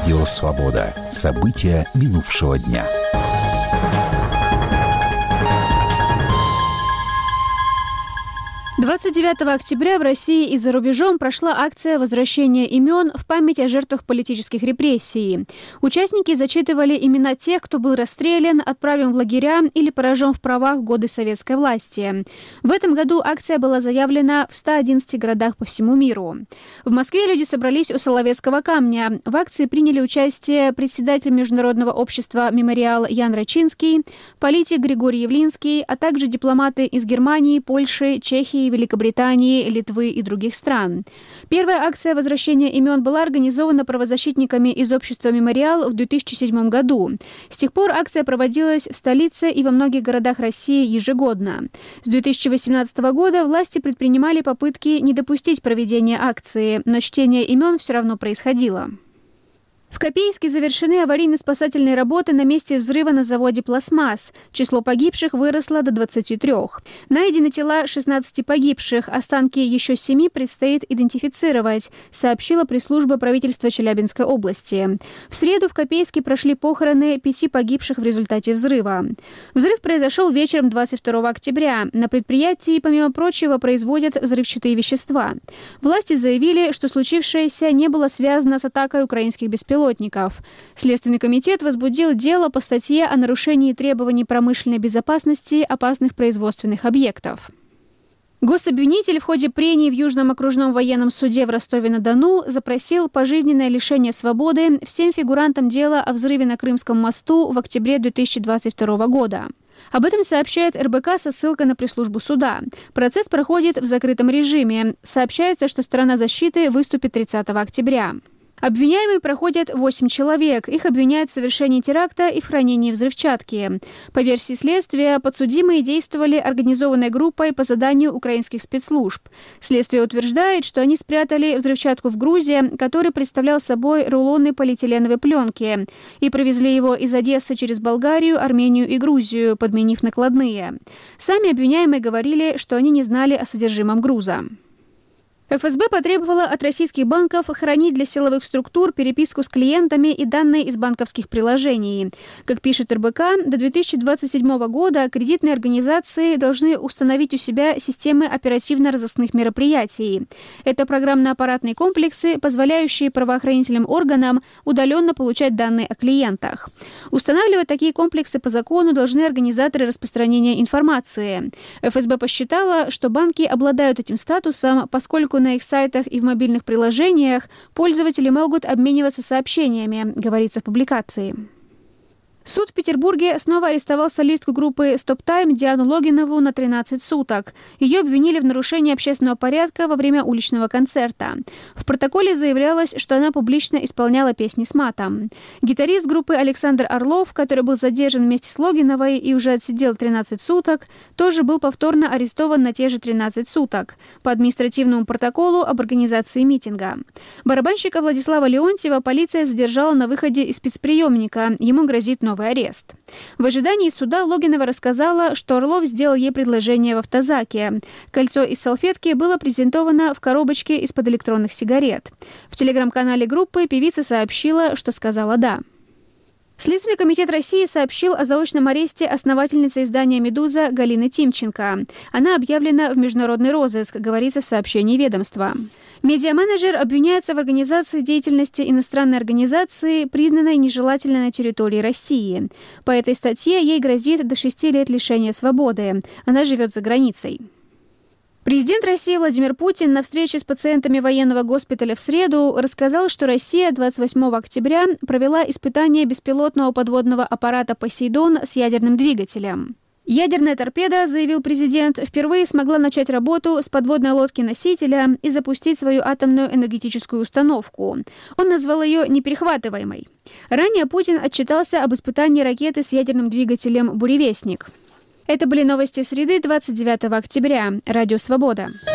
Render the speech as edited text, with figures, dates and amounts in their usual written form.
Радио «Свобода». События минувшего дня. «29 октября в России и за рубежом прошла акция возвращения имен в память о жертвах политических репрессий. Участники зачитывали имена тех, кто был расстрелян, отправлен в лагеря или поражен в правах в годы советской власти. В этом году акция была заявлена в 111 городах по всему миру. В Москве люди собрались у Соловецкого камня. В акции приняли участие председатель Международного общества «Мемориал» Ян Рачинский, политик Григорий Явлинский, а также дипломаты из Германии, Польши, Чехии, Великобритании, Литвы и других стран. Первая акция возвращения имен была организована правозащитниками из общества «Мемориал» в 2007 году. С тех пор акция проводилась в столице и во многих городах России ежегодно. С 2018 года власти предпринимали попытки не допустить проведения акции, но чтение имен все равно происходило. В Копейске завершены аварийно-спасательные работы на месте взрыва на заводе «Пластмасс». Число погибших выросло до 23. Найдены тела 16 погибших, останки еще 7 предстоит идентифицировать, сообщила пресс-служба правительства Челябинской области. В среду в Копейске прошли похороны 5 погибших в результате взрыва. Взрыв произошел вечером 22 октября. На предприятии, помимо прочего, производят взрывчатые вещества. Власти заявили, что случившееся не было связано с атакой украинских беспилотников. Следственный комитет возбудил дело по статье о нарушении требований промышленной безопасности опасных производственных объектов. Гособвинитель в ходе прений в Южном окружном военном суде в Ростове-на-Дону запросил пожизненное лишение свободы всем фигурантам дела о взрыве на Крымском мосту в октябре 2022 года. Об этом сообщает РБК со ссылкой на пресс-службу суда. Процесс проходит в закрытом режиме. Сообщается, что сторона защиты выступит 30 октября. Обвиняемые проходят 8 человек. Их обвиняют в совершении теракта и в хранении взрывчатки. По версии следствия, подсудимые действовали организованной группой по заданию украинских спецслужб. Следствие утверждает, что они спрятали взрывчатку в грузе, который представлял собой рулоны полиэтиленовой пленки, и провезли его из Одессы через Болгарию, Армению и Грузию, подменив накладные. Сами обвиняемые говорили, что они не знали о содержимом груза. ФСБ потребовала от российских банков хранить для силовых структур переписку с клиентами и данные из банковских приложений. Как пишет РБК, до 2027 года кредитные организации должны установить у себя системы оперативно-розыскных мероприятий. Это программно-аппаратные комплексы, позволяющие правоохранительным органам удаленно получать данные о клиентах. Устанавливать такие комплексы по закону должны организаторы распространения информации. ФСБ посчитала, что банки обладают этим статусом, поскольку на их сайтах и в мобильных приложениях пользователи могут обмениваться сообщениями, говорится в публикации. Суд в Петербурге снова арестовал солистку группы «Стоп Тайм» Диану Логинову на 13 суток. Ее обвинили в нарушении общественного порядка во время уличного концерта. В протоколе заявлялось, что она публично исполняла песни с матом. Гитарист группы Александр Орлов, который был задержан вместе с Логиновой и уже отсидел 13 суток, тоже был повторно арестован на те же 13 суток по административному протоколу об организации митинга. Барабанщика Владислава Леонтьева полиция задержала на выходе из спецприемника. Ему грозит новый арест. В ожидании суда Логинова рассказала, что Орлов сделал ей предложение в автозаке. Кольцо из салфетки было презентовано в коробочке из-под электронных сигарет. В телеграм-канале группы певица сообщила, что сказала «да». Следственный комитет России сообщил о заочном аресте основательницы издания «Медуза» Галины Тимченко. Она объявлена в международный розыск, говорится в сообщении ведомства. Медиа-менеджер обвиняется в организации деятельности иностранной организации, признанной нежелательной на территории России. По этой статье ей грозит до 6 лет лишения свободы. Она живет за границей. Президент России Владимир Путин на встрече с пациентами военного госпиталя в среду рассказал, что Россия 28 октября провела испытание беспилотного подводного аппарата «Посейдон» с ядерным двигателем. Ядерная торпеда, заявил президент, впервые смогла начать работу с подводной лодки-носителя и запустить свою атомную энергетическую установку. Он назвал ее неперехватываемой. Ранее Путин отчитался об испытании ракеты с ядерным двигателем «Буревестник». Это были новости среды 29 октября. Радио «Свобода».